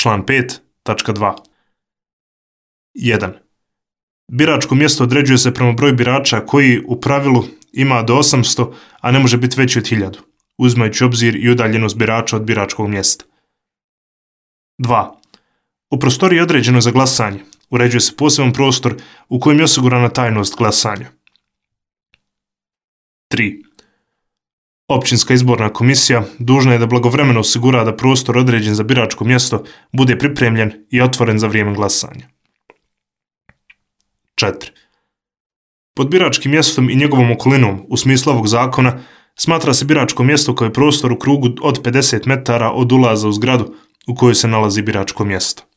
Član 5.2. 1. Biračko mjesto određuje se prema broju birača koji, u pravilu, ima do 800, a ne može biti veći od 1000, uzimajući obzir i udaljenost birača od biračkog mjesta. 2. U prostoriji određenoj za glasanje uređuje se poseban prostor u kojem je osigurana tajnost glasanja. 3. Općinska izborna komisija dužna je da blagovremeno osigura da prostor određen za biračko mjesto bude pripremljen i otvoren za vrijeme glasanja. 4. Pod biračkim mjestom i njegovom okolinom u smislu ovog zakona smatra se biračko mjesto kao je prostor u krugu od 50 metara od ulaza u zgradu u kojoj se nalazi biračko mjesto.